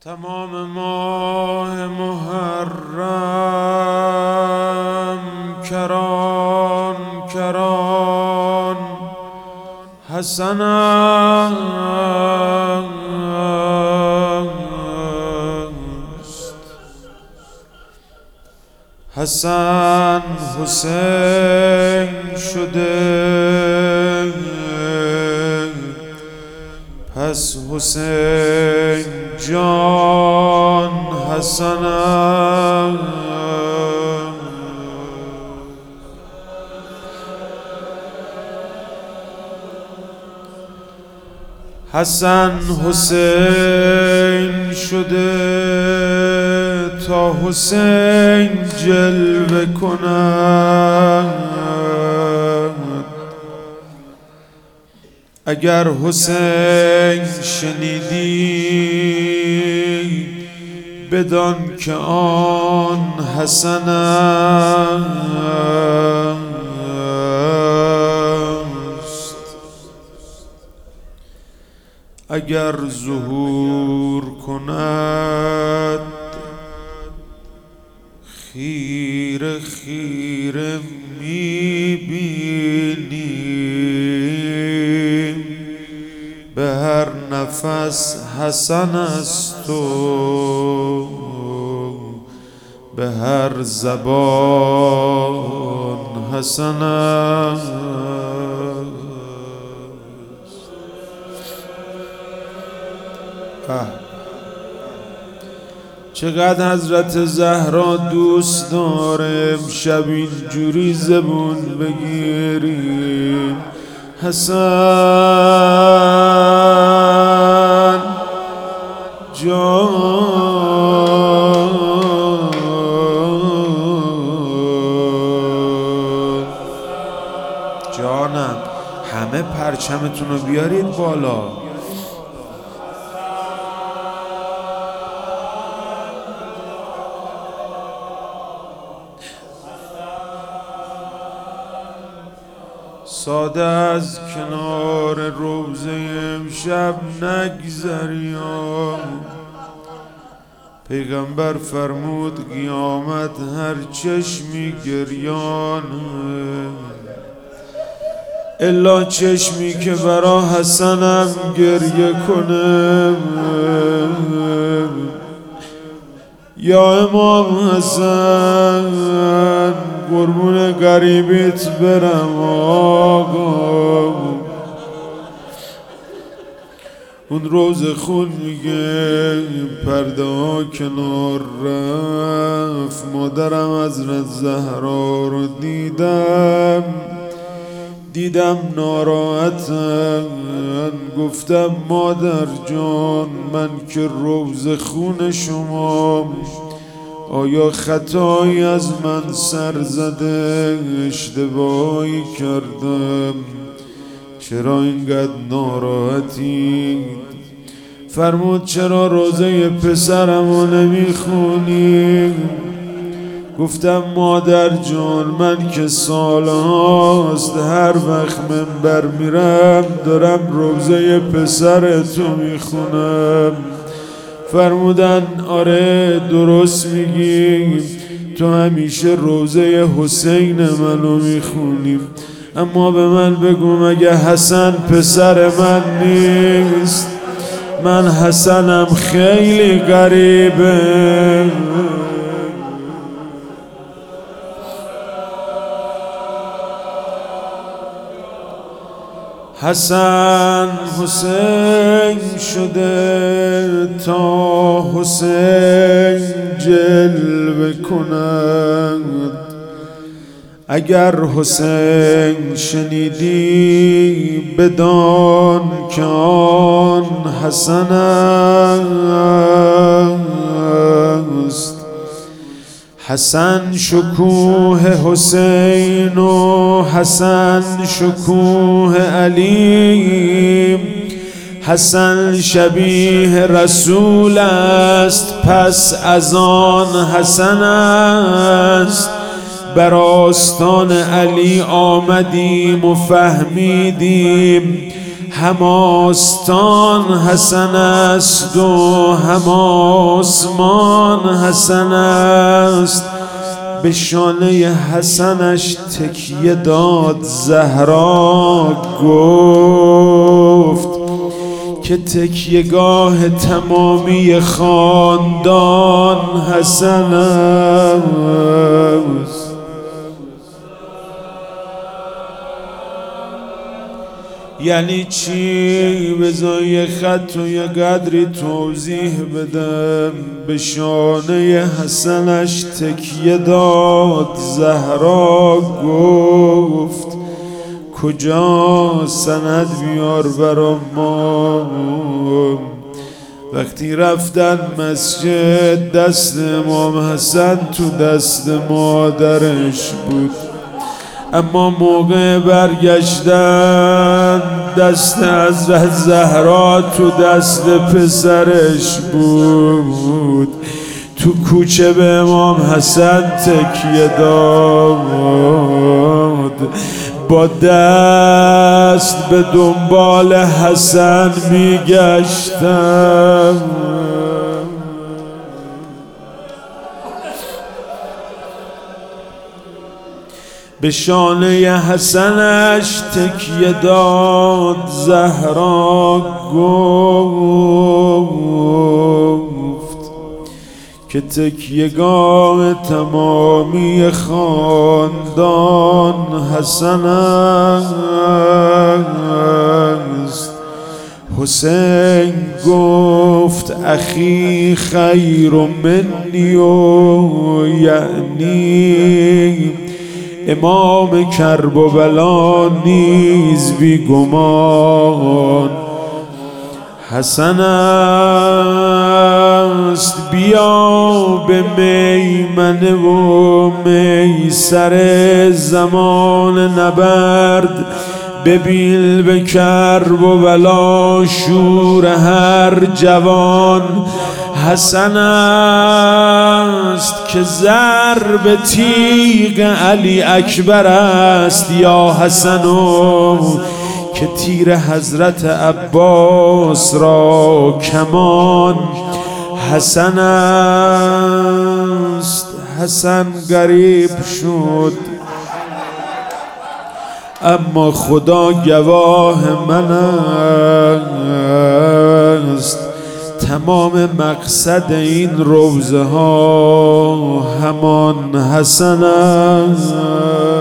تمام ماه محرم کران کران حسن است. حسن حسین شده پس حسین جان حسن حسن حسین شده تا حسین جلوه کند. اگر حسین شنیدی بدان که آن حسن است. اگر ظهور کند خیره خیره میبینی به هر نفس حسن است و به هر زبان حسن است. چقدر حضرت زهرا دوست داره امشب اینجوری زبون بگیریم. حسن جان جانم همه پرچمتون رو بیارید بالا. ساده از کنار روزه امشب نگذریم. پیغمبر فرمود قیامت هر چشمی گریان الا چشمی که برا حسنم گریه کنه. یا امام حسن قربون غریبیت برم آقا. اون روز خون میگه پرده ها کنار رفت. مادرم حضرت زهرا رو دیدم ناراحتم. گفتم مادر جان من که روز خون شما آیا خطایی از من سر زده اشتباهی کردم چرا اینقدر ناراحتی؟ فرمود چرا روزه پسرمو نمیخونی؟ گفتم مادر جان من که سالهاست هر وقت منبر میرم دارم روزه پسرتو میخونم. فرمودن آره درست میگی تو همیشه روزه حسین منو میخونی اما به من بگو مگه حسن پسر من نیست؟ من حسنم خیلی غریبه. حسن حسین شده تا حسین جلوه کند. اگر حسین شنیدی بدان که آن حسن است. حسن شکوه حسین و حسن شکوه علی. حسن شبیه رسول است پس از آن حسن است. بر آستان علی آمدیم و فهمیدیم هم آستان حسن است و هم آسمان حسن است. به شانه حسنش تکیه داد زهرا، گفت که تکیهگاه تمامی خاندان حسن است. یعنی چی؟ بذار یه خط و یه قدری توضیح بدم. به شانه حسنش تکیه داد زهرا، گفت کجا سند بیار برا ما. وقتی رفتن مسجد دست امام حسن تو دست مادرش بود، اما موقع برگشتن دست حضرت زهرا تو دست پسرش بود. تو کوچه به امام حسن تکیه داد، با دست به دنبال حسن میگشتم. به شانه حسنش تکیه داد زهرا، گفت که تکیهگاه تمامی خاندان حسن است. حسین گفت اخی خیر منی و یعنی امام کرب و بلا نیز بی گمان حسن است. بیا به میمنه و میسر زمان نبرد، ببین به کرب و بلا شور هر جوان حسن است. که ضرب تیغ علی اکبر است یا حسنو، که تیر حضرت عباس را کمان حسن است. حسن غریب شد اما خدا گواه من است. تمام مقصد این روزه ها همان حسن است.